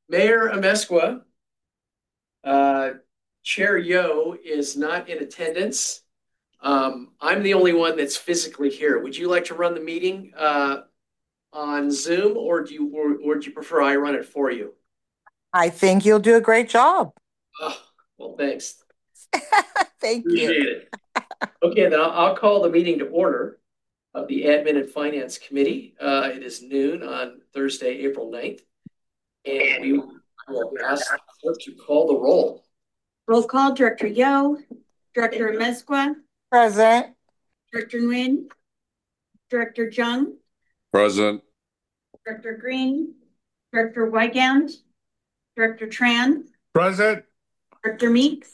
Mayor Amesqua, uh, Chair Yo is not in attendance. I'm the only one that's physically here. Would you like to run the meeting on Zoom, or do you prefer I run it for you? I think you'll do a great job. Oh, well, thanks. Thank you. Appreciate it. Okay, then I'll call the meeting to order of the Admin and Finance Committee. It is noon on Thursday, April 9th, and we will ask the clerk to call the roll. Roll call, Director Yo, Director Amezcua, Present. Director Nguyen, Director Jung, Present. Director Green, Director Wygand, Director Tran, Present. Director Meeks,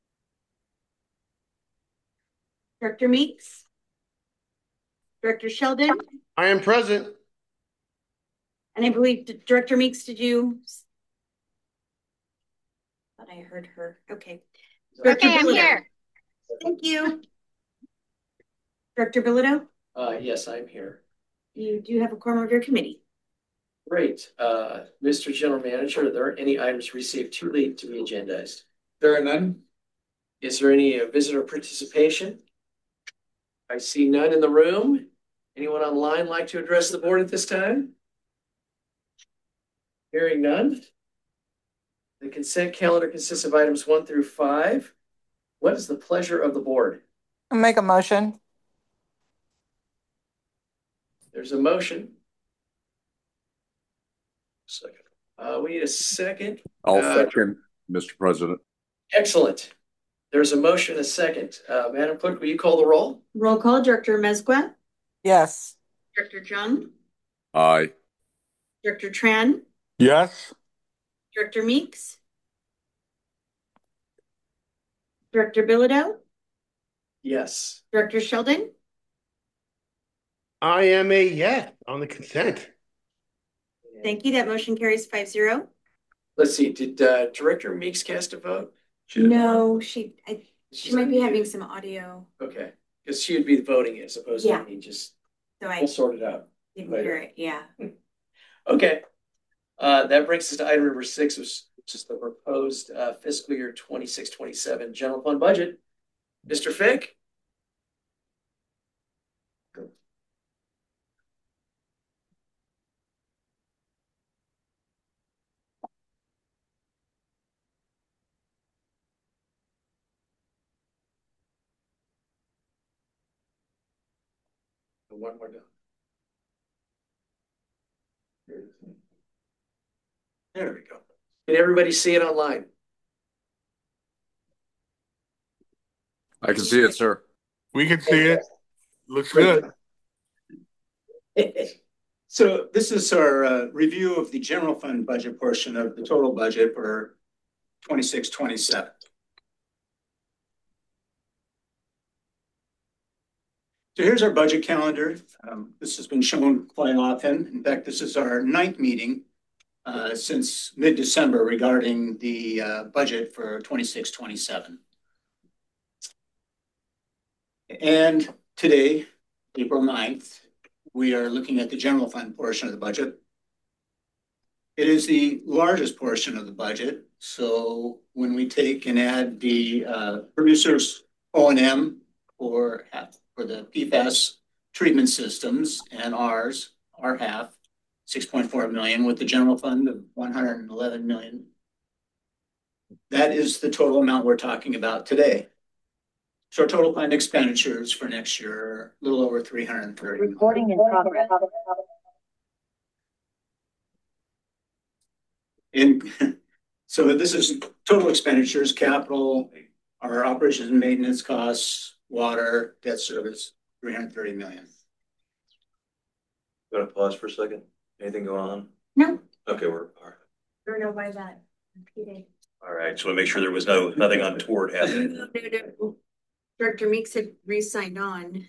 Director Meeks, Director Sheldon, I am present. and I believe Director Meeks, did you? Thought I heard her. Okay. Okay, I'm here. Thank you. Director Bilodeau? Yes, I'm here. You do have a quorum of your committee. Great. Mr. General Manager, are there any items received too late to be agendized? There are none. Is there any visitor participation? I see none in the room. Anyone online like to address the board at this time? Hearing none. The consent calendar consists of items 1 through 5. What is the pleasure of the board? I'll make a motion. There's a motion. Second. We need a second. I'll second, Mr. President. Excellent. There's a motion, a second. Madam Clerk, will you call the roll? Roll call, Director Amezcua, Yes. Director Jung, Aye. Director Tran, Yes. Director Meeks, Director Bilodeau, Yes. Director Sheldon. I am a yes on the consent. Thank you. That motion carries 5-0. Let's see. Did Director Meeks cast a vote? No, she might be having some audio. Okay, because she would be voting as opposed to me. Just So I we'll sort it out. didn't hear it. Yeah. Okay. That brings us to item number 6, which is the proposed fiscal year 26-27 general fund budget. Mr. Fick? One more down. There we go. Can everybody see it online? I can see it, sir. We can see it. Looks good. So this is our review of the general fund budget portion of the total budget for 26-27. So here's our budget calendar. This has been shown quite often. In fact, this is our 9th meeting since mid-December regarding the budget for 26-27. And today, April 9th, we are looking at the general fund portion of the budget. It is the largest portion of the budget. So when we take and add the producers O&M for the PFAS treatment systems and our half, 6.4 million, with the general fund of 111 million. That is the total amount we're talking about today. So our total planned expenditures for next year are a little over 330 million. Recording in progress. And so this is total expenditures, capital, our operations and maintenance costs, water, debt service, 330 million. Gonna pause for a second. Anything going on? No. Okay, we're all right. I don't know why that repeated. All right. Just want to make sure there was nothing untoward happening. No. Director Meeks had re-signed on.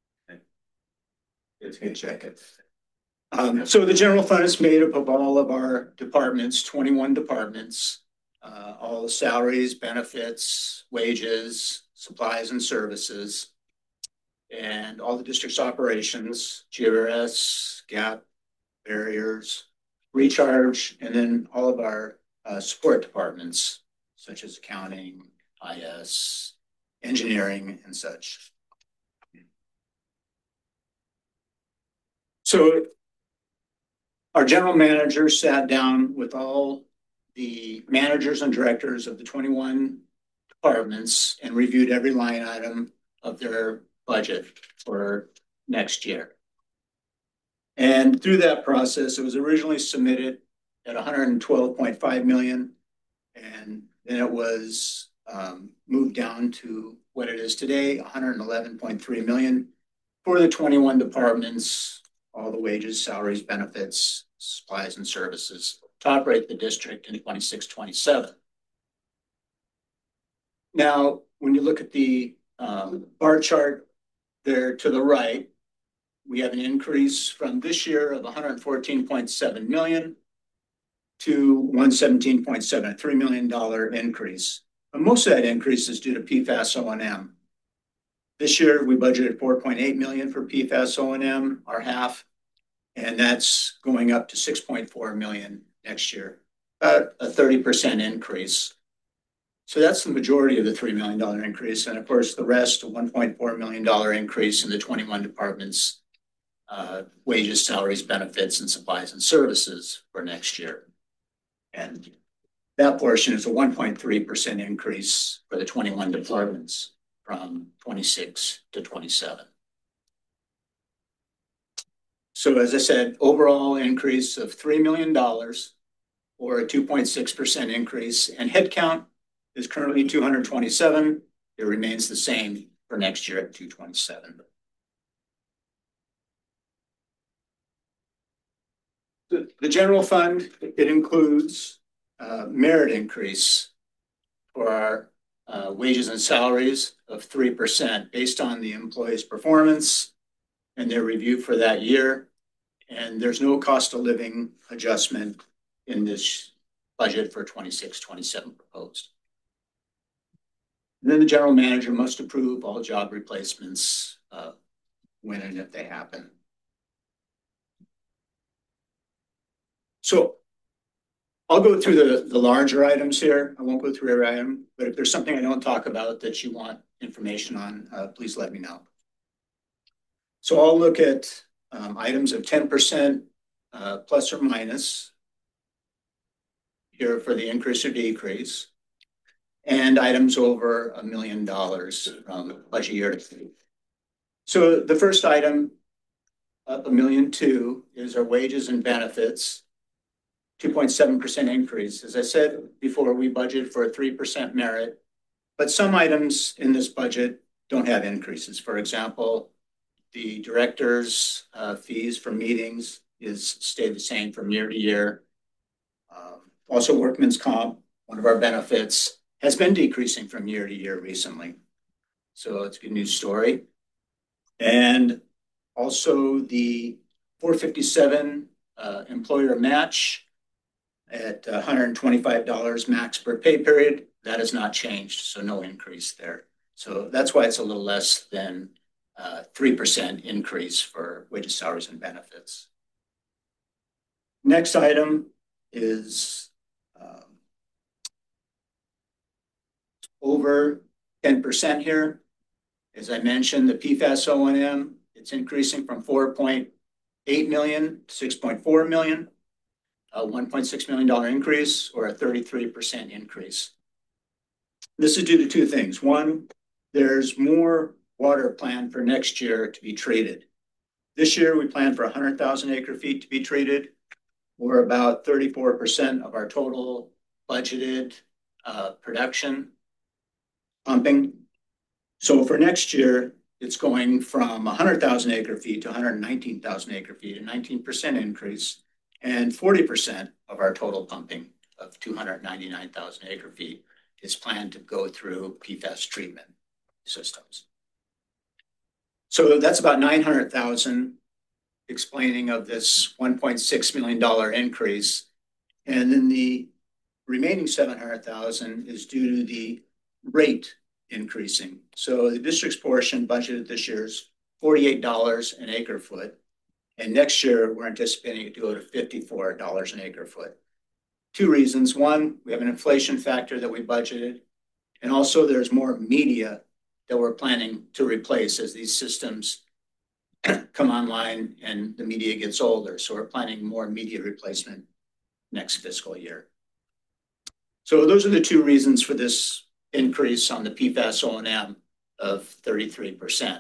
It's gonna check it. So the general fund is made up of all of our departments, 21 departments, all the salaries, benefits, wages, supplies and services, and all the district's operations, GRS, GAP, barriers, recharge, and then all of our support departments, such as accounting, IS, engineering, and such. So our general manager sat down with all the managers and directors of the 21 departments and reviewed every line item of their budget for next year. And through that process, it was originally submitted at 112.5 million, and then it was moved down to what it is today, 111.3 million for the 21 departments, all the wages, salaries, benefits, supplies, and services to operate the district in 26-27. Now, when you look at the bar chart there to the right, we have an increase from this year of 114.7 million to $117.73 million increase. But most of that increase is due to PFAS O&M. This year, we budgeted 4.8 million for PFAS O&M, our half, and that's going up to 6.4 million next year, about a 30% increase. So that's the majority of the $3 million increase. And of course, the rest, a $1.4 million increase in the 21 departments, wages, salaries, benefits, and supplies and services for next year. And that portion is a 1.3% increase for the 21 departments from 26 to 27. So as I said, overall increase of $3 million or a 2.6% increase, and headcount is currently 227. It remains the same for next year at 227. The general fund, it includes merit increase for our wages and salaries of 3% based on the employee's performance and their review for that year. And there's no cost of living adjustment in this budget for 26-27 proposed. And then the general manager must approve all job replacements when and if they happen. So I'll go through the larger items here. I won't go through every item, but if there's something I don't talk about that you want information on, please let me know. So I'll look at items of 10% plus or minus here for the increase or decrease, and items over $1 million from budget year to date. So the first item, up $1.2 million, is our wages and benefits, 2.7% increase. As I said before, we budgeted for a 3% merit, but some items in this budget don't have increases. For example, the director's fees for meetings stay the same from year to year. Also, workman's comp, one of our benefits, has been decreasing from year to year recently. So it's a good news story. And also the 457 employer match at $125 max per pay period, that has not changed, so no increase there. So that's why it's a little less than 3% increase for wages, salaries, and benefits. Next item is over 10% here. As I mentioned, the PFAS O&M, it's increasing from 4.8 million to 6.4 million, a $1.6 million increase or a 33% increase. This is due to two things. One, there's more water planned for next year to be treated. This year, we plan for 100,000 acre feet to be treated, or about 34% of our total budgeted production pumping. So for next year, it's going from 100,000 acre feet to 119,000 acre feet, a 19% increase, and 40% of our total pumping of 299,000 acre feet is planned to go through PFAS treatment systems. So that's about 900,000 explaining of this $1.6 million increase. And then the remaining 700,000 is due to the rate increasing. So the district's portion budgeted this year is $48 an acre foot. And next year, we're anticipating it to go to $54 an acre foot. Two reasons. One, we have an inflation factor that we budgeted. And also there's more media that we're planning to replace as these systems come online and the media gets older. So we're planning more media replacement next fiscal year. So those are the two reasons for this increase on the PFAS O&M of 33%.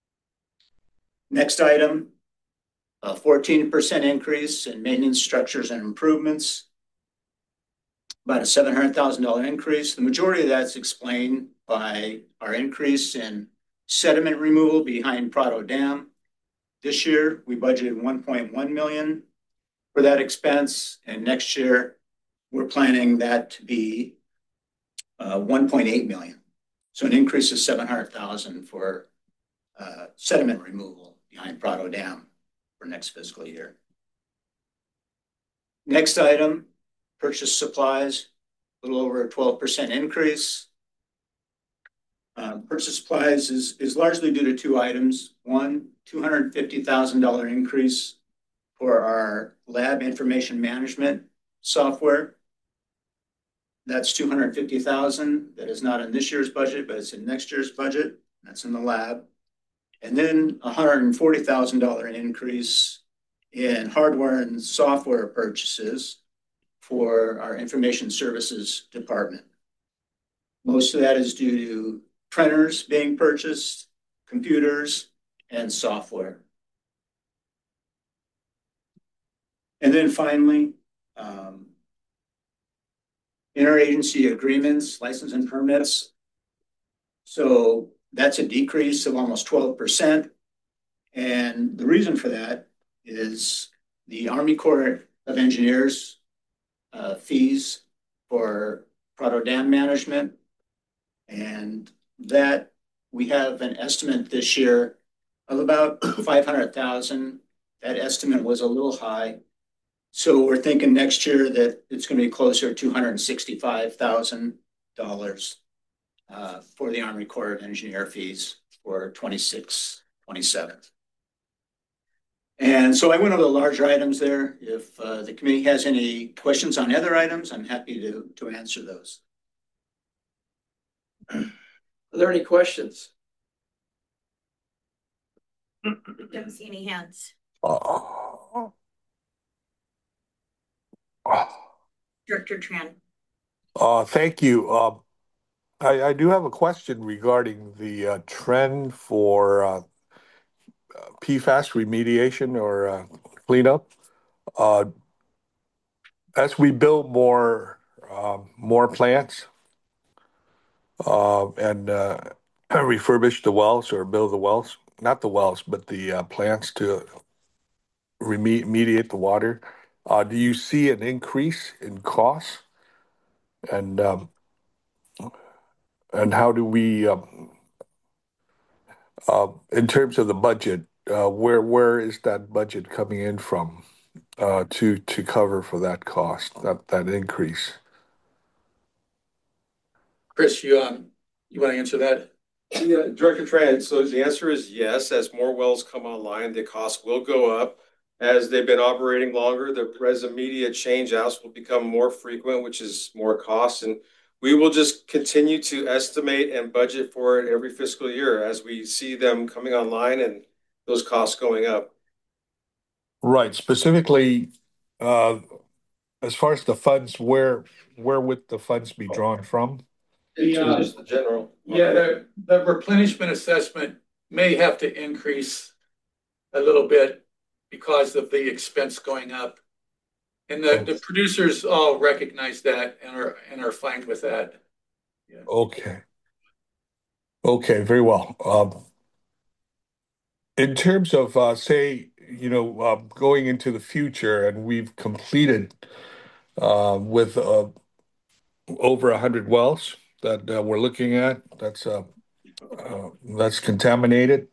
Next item, a 14% increase in maintenance structures and improvements, about a $700,000 increase. The majority of that's explained by our increase in sediment removal behind Prado Dam. This year, we budgeted 1.1 million for that expense, and next year, we're planning that to be 1.8 million. So an increase of 700,000 for sediment removal behind Prado Dam for next fiscal year. Next item, purchase supplies, a little over a 12% increase. Purchase supplies is largely due to two items. One, $250,000 increase for our lab information management software. That's $250,000. That is not in this year's budget, but it's in next year's budget. That's in the lab. And then $140,000 increase in hardware and software purchases for our information services department. Most of that is due to printers being purchased, computers, and software. And then finally, interagency agreements, license and permits. So that's a decrease of almost 12%. And the reason for that is the Army Corps of Engineers fees for Prado Dam management. And that we have an estimate this year of about 500,000. That estimate was a little high. So we're thinking next year that it's going to be closer to $265,000 for the Army Corps of Engineer fees for 26, 27. And so I went over the larger items there. If the committee has any questions on other items, I'm happy to answer those. Are there any questions? Don't see any hands. Director Tran. Thank you. I do have a question regarding the trend for PFAS remediation or cleanup. As we build more plants and refurbish the wells or build the wells, not the wells, but the plants to remediate the water, do you see an increase in costs? And how do we, in terms of the budget, where is that budget coming in from to cover for that cost, that increase? Chris, you want to answer that? Yeah, Director Tran. So the answer is yes. As more wells come online, the cost will go up. As they've been operating longer, the resin media change outs will become more frequent, which is more cost. And we will just continue to estimate and budget for it every fiscal year as we see them coming online and those costs going up. Right. Specifically, as far as the funds, where would the funds be drawn from? Just the general. Yeah, the replenishment assessment may have to increase a little bit because of the expense going up. And the producers all recognize that and are fine with that. Yeah. Okay. Okay, very well. In terms of say, going into the future, and we've completed with over 100 wells that we're looking at. That's contaminated.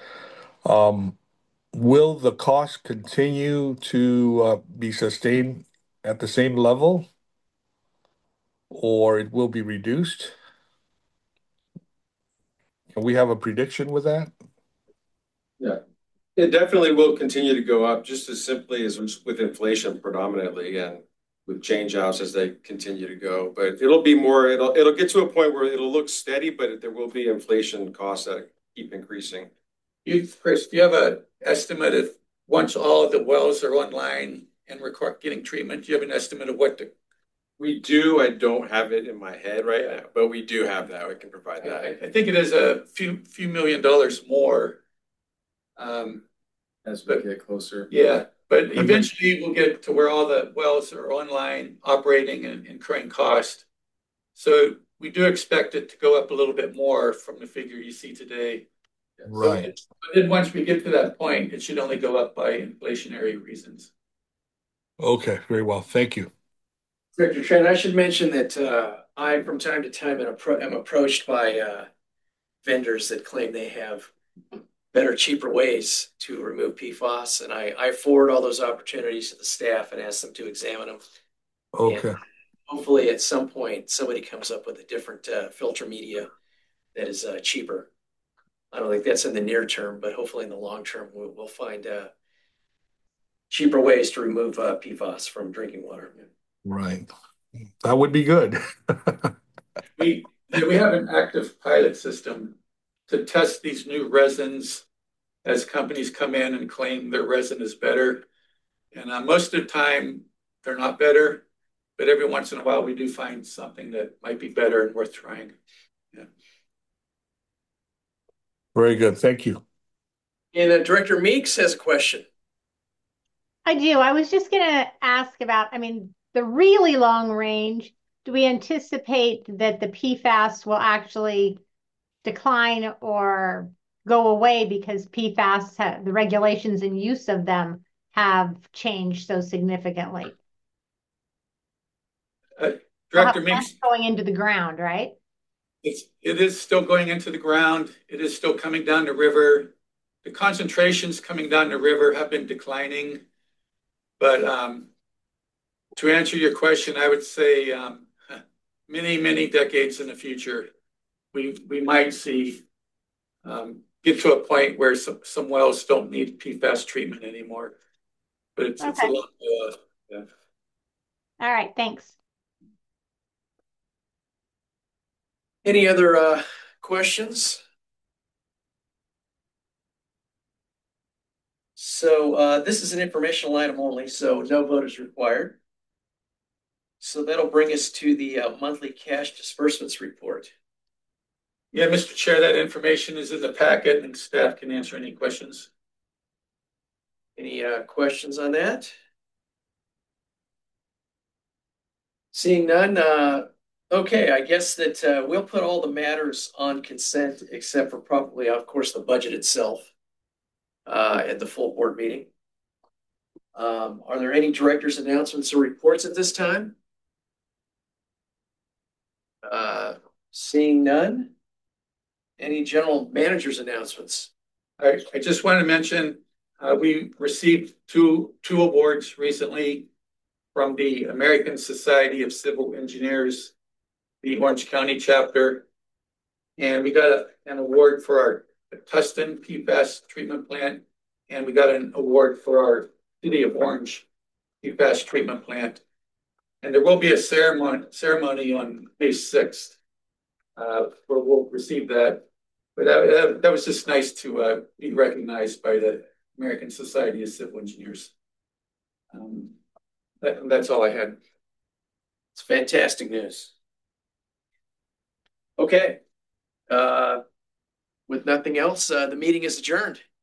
Will the cost continue to be sustained at the same level, or it will be reduced? Can we have a prediction with that? Yeah. It definitely will continue to go up just as simply as with inflation predominantly and with change outs as they continue to go. But it'll be more, it'll get to a point where it'll look steady, but there will be inflation costs that keep increasing. Chris, do you have an estimate if once all of the wells are online and we're getting treatment, do you have an estimate of what the? We do. I don't have it in my head right now, but we do have that. We can provide that. I think it is a few $1 million more. As we get closer. Yeah, but eventually we'll get to where all the wells are online, operating and incurring cost. So we do expect it to go up a little bit more from the figure you see today. Right. So, but then once we get to that point, it should only go up by inflationary reasons. Okay, very well. Thank you. Director Trent, I should mention that I, from time to time, am approached by vendors that claim they have better, cheaper ways to remove PFAS, and I forward all those opportunities to the staff and ask them to examine them. Okay. And hopefully, at some point, somebody comes up with a different filter media that is cheaper. I don't think that's in the near term, but hopefully in the long term, we'll find cheaper ways to remove PFAS from drinking water. Right. That would be good. We have an active pilot system to test these new resins as companies come in and claim their resin is better. And most of the time, they're not better, but every once in a while, we do find something that might be better and worth trying. Yeah. Very good. Thank you. And Director Meeks has a question. I do. I was just going to ask about, the really long range. Do we anticipate that the PFAS will actually decline or go away because PFAS, the regulations and use of them have changed so significantly? Director Meeks, going into the ground, right? it is still going into the ground. It is still coming down the river. The concentrations coming down the river have been declining. But to answer your question, I would say many, many decades in the future, we might see get to a point where some wells don't need PFAS treatment anymore. But it's a lot. Yeah. All right, thanks. Any other questions? So this is an informational item only, so no vote is required. So that'll bring us to the monthly cash disbursements report. Yeah, Mr. Chair, that information is in the packet and staff can answer any questions. Any questions on that? Seeing none, okay, I guess that we'll put all the matters on consent except for probably, of course, the budget itself at the full board meeting. Are there any directors' announcements or reports at this time? Seeing none. Any general managers' announcements? I just want to mention we received two awards recently from the American Society of Civil Engineers, the Orange County chapter, and we got an award for our Tustin PFAS treatment plant, and we got an award for our City of Orange PFAS treatment plant. And there will be a ceremony on May 6th where we'll receive that. But that was just nice to be recognized by the American Society of Civil Engineers. That's all I had. It's fantastic news. Okay. With nothing else, the meeting is adjourned.